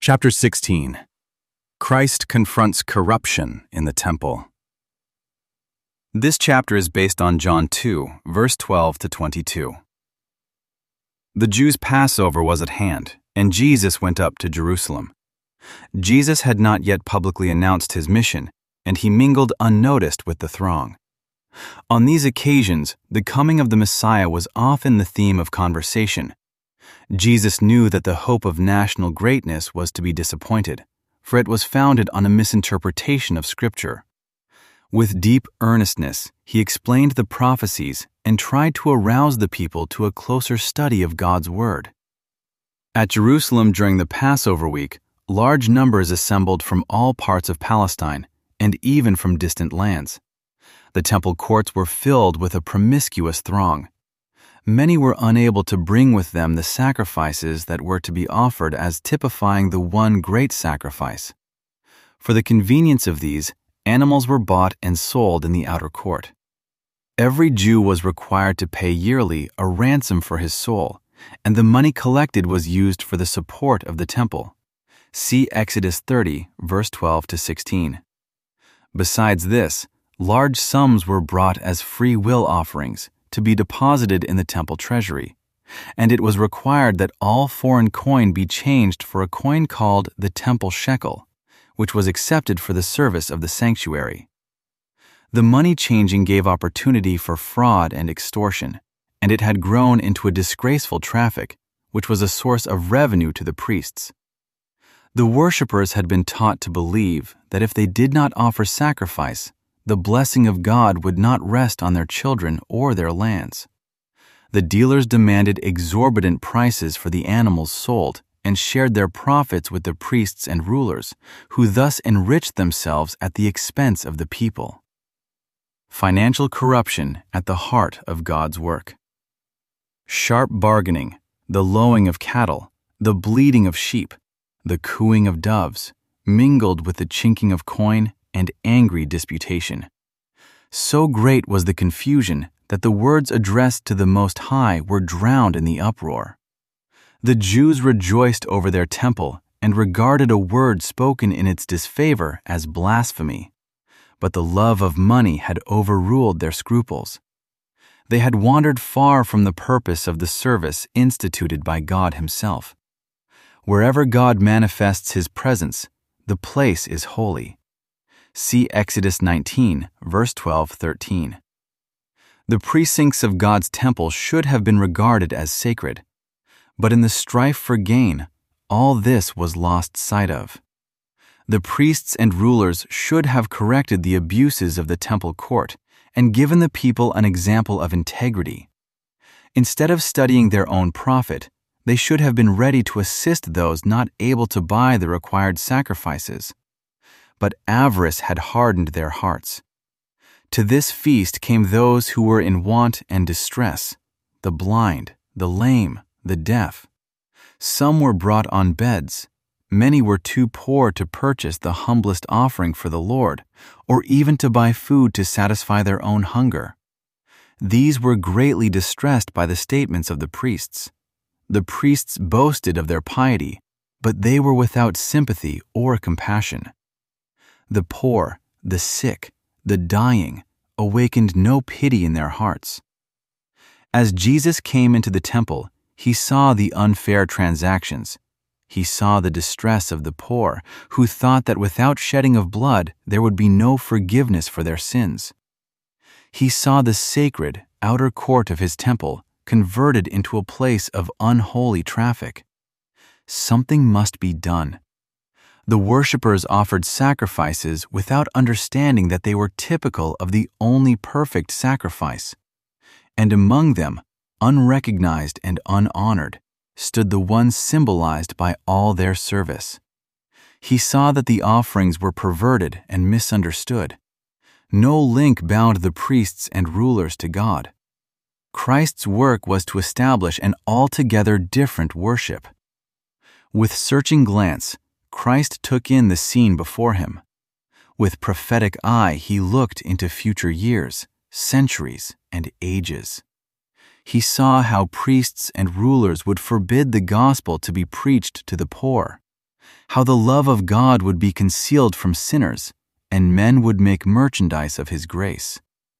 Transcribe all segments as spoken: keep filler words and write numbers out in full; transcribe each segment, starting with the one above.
Chapter sixteen. Christ confronts corruption in the temple. This chapter is based on John two, verse twelve to twenty-two. The Jews' Passover was at hand, and Jesus went up to Jerusalem. Jesus had not yet publicly announced his mission, and he mingled unnoticed with the throng. On these occasions, the coming of the Messiah was often the theme of conversation. Jesus knew that the hope of national greatness was to be disappointed, for it was founded on a misinterpretation of Scripture. With deep earnestness, he explained the prophecies and tried to arouse the people to a closer study of God's Word. At Jerusalem during the Passover week, large numbers assembled from all parts of Palestine, and even from distant lands. The temple courts were filled with a promiscuous throng. Many were unable to bring with them the sacrifices that were to be offered as typifying the one great sacrifice. For the convenience of these, animals were bought and sold in the outer court. Every Jew was required to pay yearly a ransom for his soul, and the money collected was used for the support of the temple. See Exodus thirty, verse twelve to sixteen. Besides this, large sums were brought as free will offerings, to be deposited in the temple treasury, and it was required that all foreign coin be changed for a coin called the temple shekel, which was accepted for the service of the sanctuary. The money changing gave opportunity for fraud and extortion, and it had grown into a disgraceful traffic, which was a source of revenue to the priests. The worshippers had been taught to believe that if they did not offer sacrifice, the blessing of God would not rest on their children or their lands. The dealers demanded exorbitant prices for the animals sold and shared their profits with the priests and rulers, who thus enriched themselves at the expense of the people. Financial corruption at the heart of God's work. Sharp bargaining, the lowing of cattle, the bleating of sheep, the cooing of doves, mingled with the chinking of coin and angry disputation. So great was the confusion that the words addressed to the Most High were drowned in the uproar. The Jews rejoiced over their temple and regarded a word spoken in its disfavor as blasphemy, but the love of money had overruled their scruples. They had wandered far from the purpose of the service instituted by God Himself. Wherever God manifests His presence, the place is holy. See Exodus nineteen, verse twelve to thirteen. The precincts of God's temple should have been regarded as sacred, but in the strife for gain, all this was lost sight of. The priests and rulers should have corrected the abuses of the temple court and given the people an example of integrity. Instead of studying their own profit, they should have been ready to assist those not able to buy the required sacrifices. But avarice had hardened their hearts. To this feast came those who were in want and distress, the blind, the lame, the deaf. Some were brought on beds. Many were too poor to purchase the humblest offering for the Lord, or even to buy food to satisfy their own hunger. These were greatly distressed by the statements of the priests. The priests boasted of their piety, but they were without sympathy or compassion. The poor, the sick, the dying awakened no pity in their hearts. As Jesus came into the temple, He saw the unfair transactions. He saw the distress of the poor, who thought that without shedding of blood there would be no forgiveness for their sins. He saw the sacred outer court of His temple converted into a place of unholy traffic. Something must be done. The worshippers offered sacrifices without understanding that they were typical of the only perfect sacrifice. And among them, unrecognized and unhonored, stood the one symbolized by all their service. He saw that the offerings were perverted and misunderstood. No link bound the priests and rulers to God. Christ's work was to establish an altogether different worship. With searching glance, Christ took in the scene before Him. With prophetic eye, He looked into future years, centuries, and ages. He saw how priests and rulers would forbid the gospel to be preached to the poor, how the love of God would be concealed from sinners, and men would make merchandise of his grace.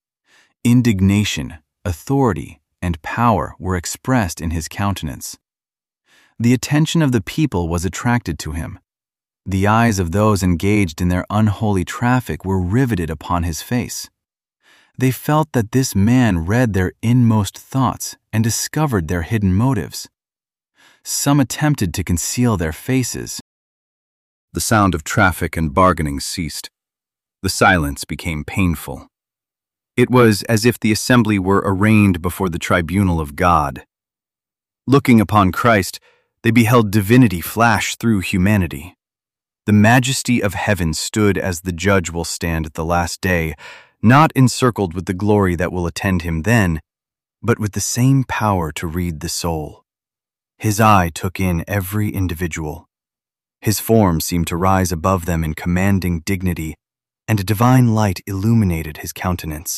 Indignation, authority, and power were expressed in his countenance. The attention of the people was attracted to him. The eyes of those engaged in their unholy traffic were riveted upon his face. They felt that this man read their inmost thoughts and discovered their hidden motives. Some attempted to conceal their faces. The sound of traffic and bargaining ceased. The silence became painful. It was as if the assembly were arraigned before the tribunal of God. Looking upon Christ, they beheld divinity flash through humanity. The majesty of heaven stood as the judge will stand at the last day, not encircled with the glory that will attend him then, but with the same power to read the soul. His eye took in every individual. His form seemed to rise above them in commanding dignity, and a divine light illuminated his countenance.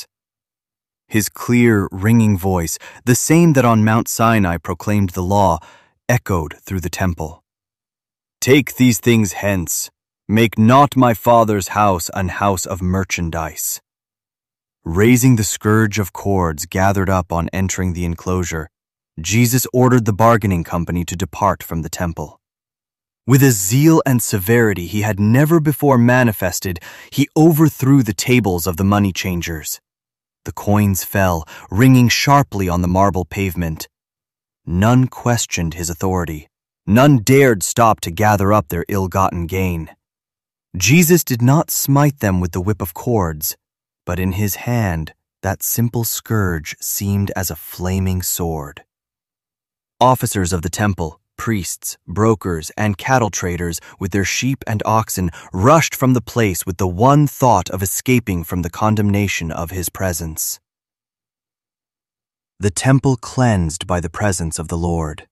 His clear, ringing voice, the same that on Mount Sinai proclaimed the law, echoed through the temple. "Take these things hence. Make not my Father's house an house of merchandise." Raising the scourge of cords gathered up on entering the enclosure, Jesus ordered the bargaining company to depart from the temple. With a zeal and severity he had never before manifested, he overthrew the tables of the money changers. The coins fell, ringing sharply on the marble pavement. None questioned his authority. None dared stop to gather up their ill-gotten gain. Jesus did not smite them with the whip of cords, but in his hand that simple scourge seemed as a flaming sword. Officers of the temple, priests, brokers, and cattle traders with their sheep and oxen rushed from the place with the one thought of escaping from the condemnation of his presence. The temple cleansed by the presence of the Lord.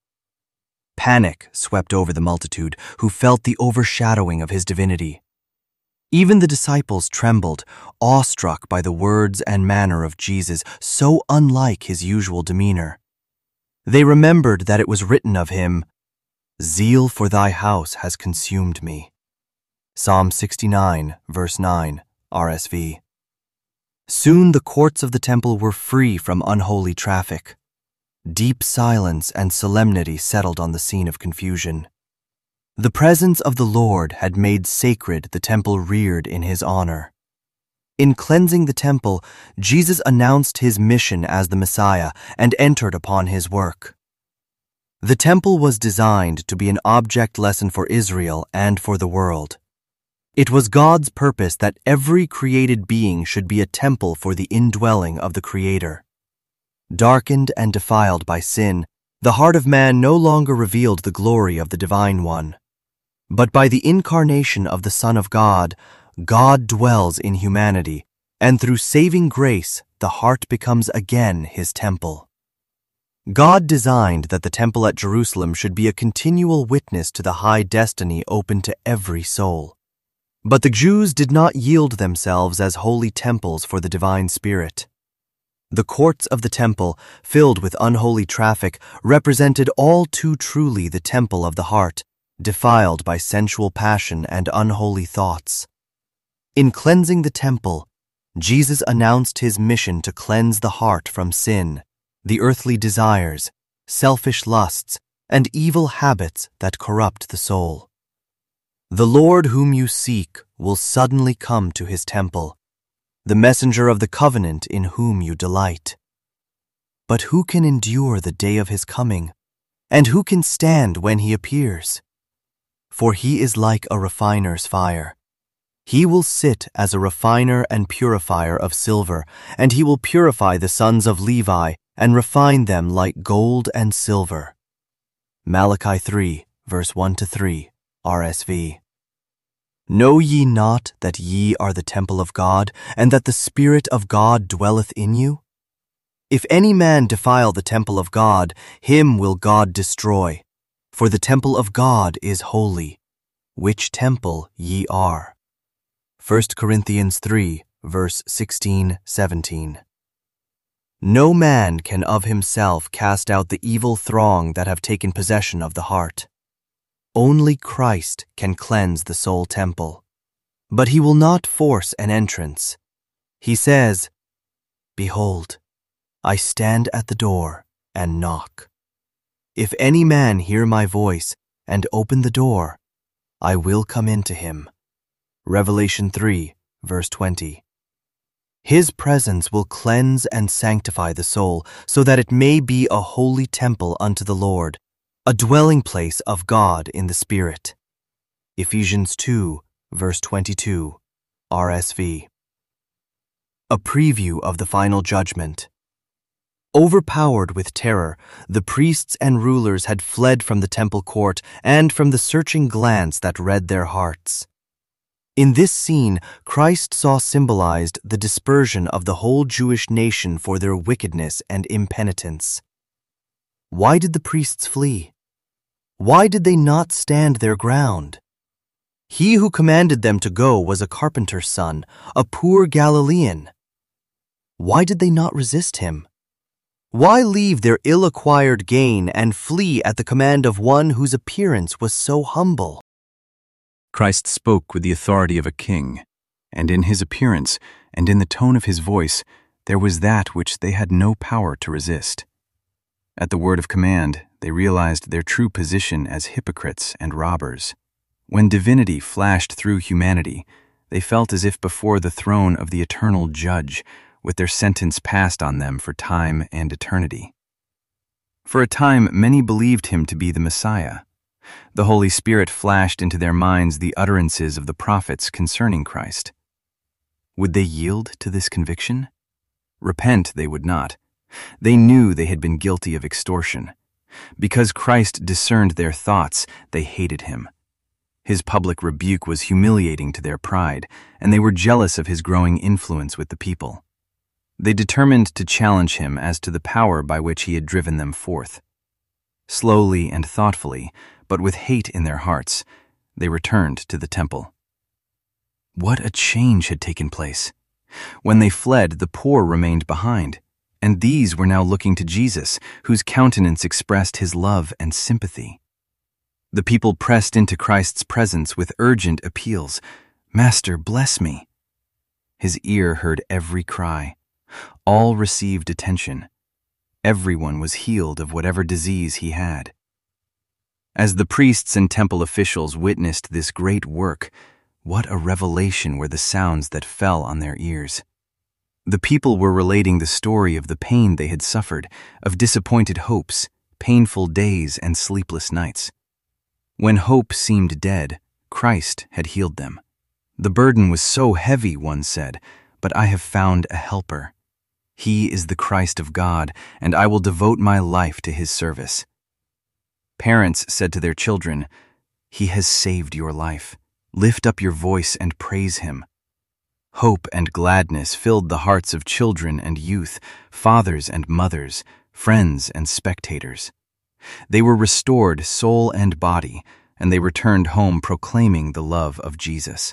Panic swept over the multitude, who felt the overshadowing of his divinity. Even the disciples trembled, awestruck by the words and manner of Jesus, so unlike his usual demeanor. They remembered that it was written of him, "Zeal for thy house has consumed me." Psalm sixty-nine, verse nine, R S V. Soon the courts of the temple were free from unholy traffic. Deep silence and solemnity settled on the scene of confusion. The presence of the Lord had made sacred the temple reared in his honor. In cleansing the temple, Jesus announced his mission as the Messiah and entered upon his work. The temple was designed to be an object lesson for Israel and for the world. It was God's purpose that every created being should be a temple for the indwelling of the Creator. Darkened and defiled by sin, the heart of man no longer revealed the glory of the Divine One. But by the incarnation of the Son of God, God dwells in humanity, and through saving grace, the heart becomes again his temple. God designed that the temple at Jerusalem should be a continual witness to the high destiny open to every soul. But the Jews did not yield themselves as holy temples for the divine Spirit. The courts of the temple, filled with unholy traffic, represented all too truly the temple of the heart, defiled by sensual passion and unholy thoughts. In cleansing the temple, Jesus announced his mission to cleanse the heart from sin, the earthly desires, selfish lusts, and evil habits that corrupt the soul. The Lord whom you seek will suddenly come to his temple, the messenger of the covenant in whom you delight. But who can endure the day of his coming, and who can stand when he appears? For he is like a refiner's fire. He will sit as a refiner and purifier of silver, and he will purify the sons of Levi and refine them like gold and silver. Malachi three, verse one to three, R S V. Know ye not that ye are the temple of God, and that the Spirit of God dwelleth in you? If any man defile the temple of God, him will God destroy. For the temple of God is holy, which temple ye are. First Corinthians three, verse sixteen, seventeen. No man can of himself cast out the evil throng that have taken possession of the heart. Only Christ can cleanse the soul temple, but he will not force an entrance. He says, "Behold, I stand at the door and knock. If any man hear my voice and open the door, I will come into him." Revelation three, verse twenty. His presence will cleanse and sanctify the soul so that it may be a holy temple unto the Lord, a dwelling place of God in the Spirit. Ephesians two, verse twenty-two, R S V. A preview of the final judgment. Overpowered with terror, the priests and rulers had fled from the temple court and from the searching glance that read their hearts. In this scene, Christ saw symbolized the dispersion of the whole Jewish nation for their wickedness and impenitence. Why did the priests flee? Why did they not stand their ground? He who commanded them to go was a carpenter's son, a poor Galilean. Why did they not resist him? Why leave their ill-acquired gain and flee at the command of one whose appearance was so humble? Christ spoke with the authority of a king, and in his appearance and in the tone of his voice there was that which they had no power to resist. At the word of command, they realized their true position as hypocrites and robbers. When divinity flashed through humanity, they felt as if before the throne of the eternal judge, with their sentence passed on them for time and eternity. For a time, many believed him to be the Messiah. The Holy Spirit flashed into their minds the utterances of the prophets concerning Christ. Would they yield to this conviction? Repent they would not. They knew they had been guilty of extortion. Because Christ discerned their thoughts, they hated him. His public rebuke was humiliating to their pride, and they were jealous of his growing influence with the people. They determined to challenge him as to the power by which he had driven them forth. Slowly and thoughtfully, but with hate in their hearts, they returned to the temple. What a change had taken place! When they fled, the poor remained behind, and these were now looking to Jesus, whose countenance expressed his love and sympathy. The people pressed into Christ's presence with urgent appeals. "Master, bless me." His ear heard every cry. All received attention. Everyone was healed of whatever disease he had. As the priests and temple officials witnessed this great work, what a revelation were the sounds that fell on their ears. The people were relating the story of the pain they had suffered, of disappointed hopes, painful days, and sleepless nights. When hope seemed dead, Christ had healed them. "The burden was so heavy," one said, "but I have found a helper. He is the Christ of God, and I will devote my life to his service." Parents said to their children, "He has saved your life. Lift up your voice and praise him." Hope and gladness filled the hearts of children and youth, fathers and mothers, friends and spectators. They were restored soul and body, and they returned home proclaiming the love of Jesus.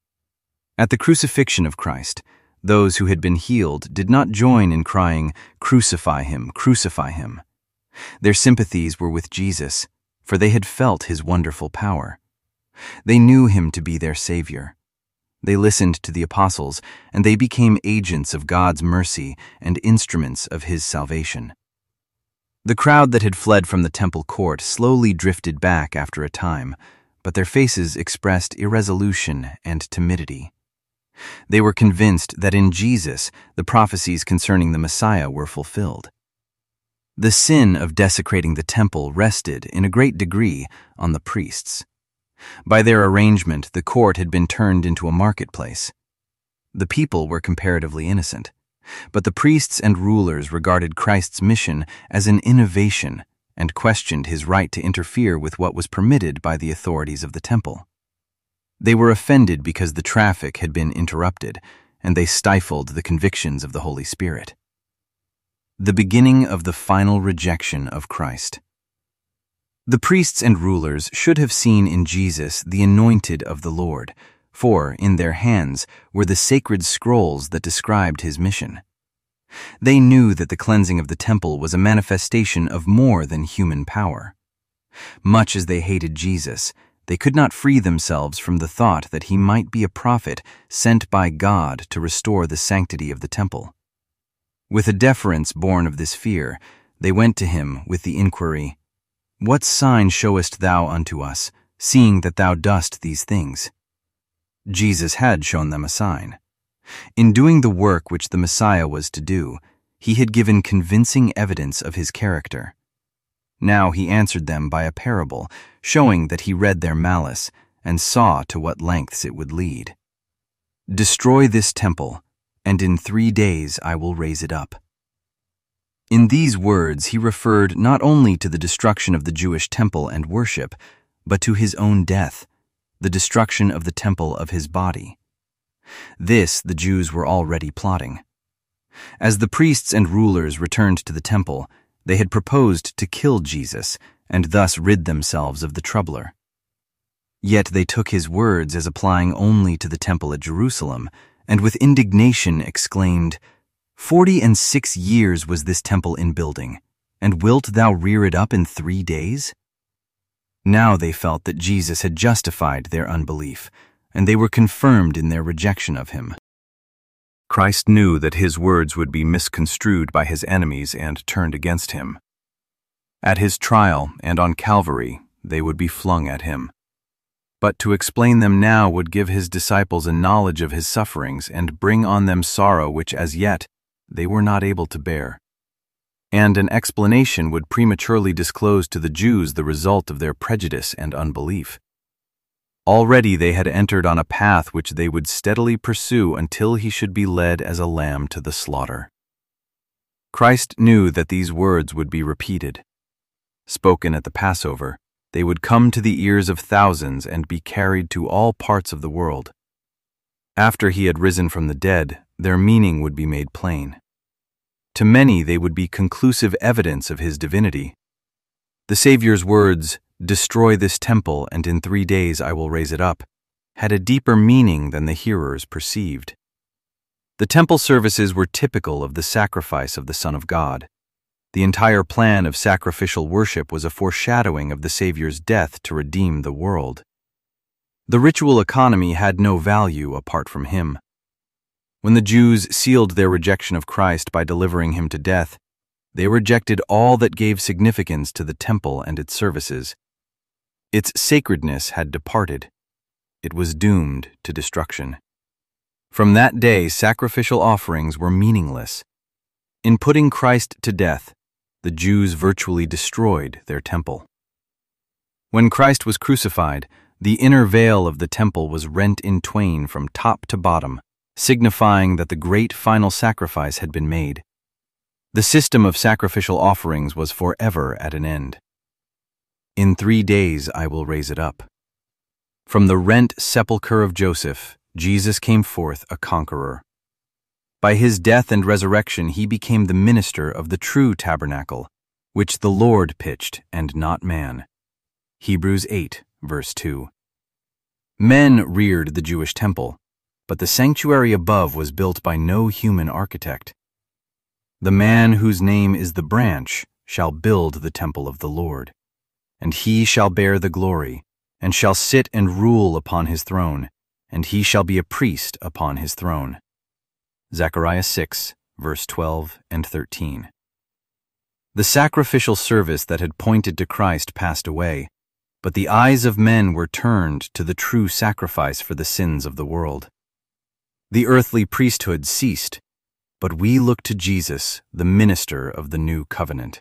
At the crucifixion of Christ, those who had been healed did not join in crying, "Crucify him, crucify him." Their sympathies were with Jesus, for they had felt his wonderful power. They knew him to be their Savior. They listened to the apostles, and they became agents of God's mercy and instruments of his salvation. The crowd that had fled from the temple court slowly drifted back after a time, but their faces expressed irresolution and timidity. They were convinced that in Jesus the prophecies concerning the Messiah were fulfilled. The sin of desecrating the temple rested, in a great degree, on the priests. By their arrangement, the court had been turned into a marketplace. The people were comparatively innocent, but the priests and rulers regarded Christ's mission as an innovation and questioned his right to interfere with what was permitted by the authorities of the temple. They were offended because the traffic had been interrupted, and they stifled the convictions of the Holy Spirit. The beginning of the final rejection of Christ. The priests and rulers should have seen in Jesus the anointed of the Lord, for in their hands were the sacred scrolls that described his mission. They knew that the cleansing of the temple was a manifestation of more than human power. Much as they hated Jesus, they could not free themselves from the thought that he might be a prophet sent by God to restore the sanctity of the temple. With a deference born of this fear, they went to him with the inquiry, "What sign showest thou unto us, seeing that thou dost these things?" Jesus had shown them a sign. In doing the work which the Messiah was to do, he had given convincing evidence of his character. Now he answered them by a parable, showing that he read their malice and saw to what lengths it would lead. "Destroy this temple, and in three days I will raise it up." In these words he referred not only to the destruction of the Jewish temple and worship, but to his own death, the destruction of the temple of his body. This the Jews were already plotting. As the priests and rulers returned to the temple, they had proposed to kill Jesus and thus rid themselves of the troubler. Yet they took his words as applying only to the temple at Jerusalem, and with indignation exclaimed, "Forty and six years was this temple in building, and wilt thou rear it up in three days?" Now they felt that Jesus had justified their unbelief, and they were confirmed in their rejection of him. Christ knew that his words would be misconstrued by his enemies and turned against him. At his trial and on Calvary, they would be flung at him. But to explain them now would give his disciples a knowledge of his sufferings and bring on them sorrow which as yet they were not able to bear. And an explanation would prematurely disclose to the Jews the result of their prejudice and unbelief. Already they had entered on a path which they would steadily pursue until he should be led as a lamb to the slaughter. Christ knew that these words would be repeated. Spoken at the Passover, they would come to the ears of thousands and be carried to all parts of the world. After he had risen from the dead, their meaning would be made plain. To many they would be conclusive evidence of his divinity. The Savior's words, "Destroy this temple, and in three days I will raise it up," had a deeper meaning than the hearers perceived. The temple services were typical of the sacrifice of the Son of God. The entire plan of sacrificial worship was a foreshadowing of the Savior's death to redeem the world. The ritual economy had no value apart from him. When the Jews sealed their rejection of Christ by delivering him to death, they rejected all that gave significance to the temple and its services. Its sacredness had departed. It was doomed to destruction. From that day, sacrificial offerings were meaningless. In putting Christ to death, the Jews virtually destroyed their temple. When Christ was crucified, the inner veil of the temple was rent in twain from top to bottom, signifying that the great final sacrifice had been made. The system of sacrificial offerings was forever at an end. "In three days I will raise it up." From the rent sepulchre of Joseph, Jesus came forth a conqueror. By his death and resurrection he became the minister of the true tabernacle, which the Lord pitched and not man. Hebrews eight, verse two. Men reared the Jewish temple, but the sanctuary above was built by no human architect. The man whose name is the branch shall build the temple of the Lord, and he shall bear the glory, and shall sit and rule upon his throne, and he shall be a priest upon his throne. Zechariah six, verse twelve and thirteen. The sacrificial service that had pointed to Christ passed away, but the eyes of men were turned to the true sacrifice for the sins of the world. The earthly priesthood ceased, but we look to Jesus, the minister of the new covenant.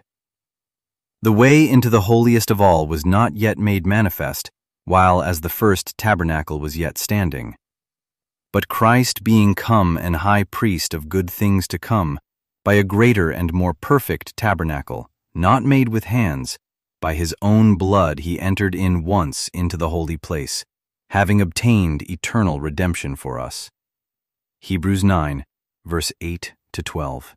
The way into the holiest of all was not yet made manifest, while as the first tabernacle was yet standing. But Christ being come an high priest of good things to come, by a greater and more perfect tabernacle, not made with hands, by his own blood he entered in once into the holy place, having obtained eternal redemption for us. Hebrews nine, verse eight to twelve.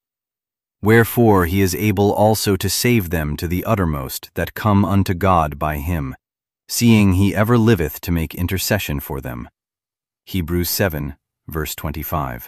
Wherefore he is able also to save them to the uttermost that come unto God by him, seeing he ever liveth to make intercession for them. Hebrews seven, verse twenty-five.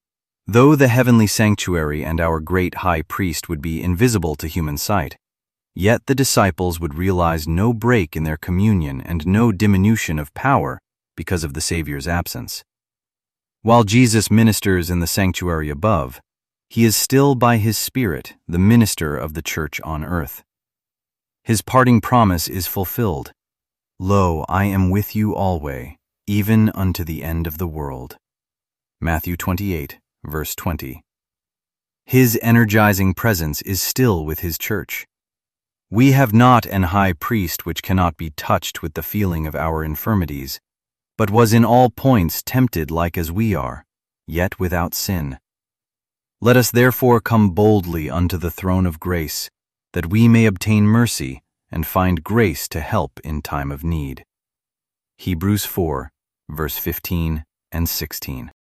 Though the heavenly sanctuary and our great high priest would be invisible to human sight, Yet the disciples would realize no break in their communion and no diminution of power because of the Savior's absence. While Jesus ministers in the sanctuary above, he is still by his Spirit the minister of the church on earth. His parting promise is fulfilled. Lo, I am with you alway, even unto the end of the world. Matthew twenty-eight, verse twenty. His energizing presence is still with his church. We have not an high priest which cannot be touched with the feeling of our infirmities, but was in all points tempted like as we are, yet without sin. Let us therefore come boldly unto the throne of grace, that we may obtain mercy and find grace to help in time of need. Hebrews four, verse fifteen and sixteen.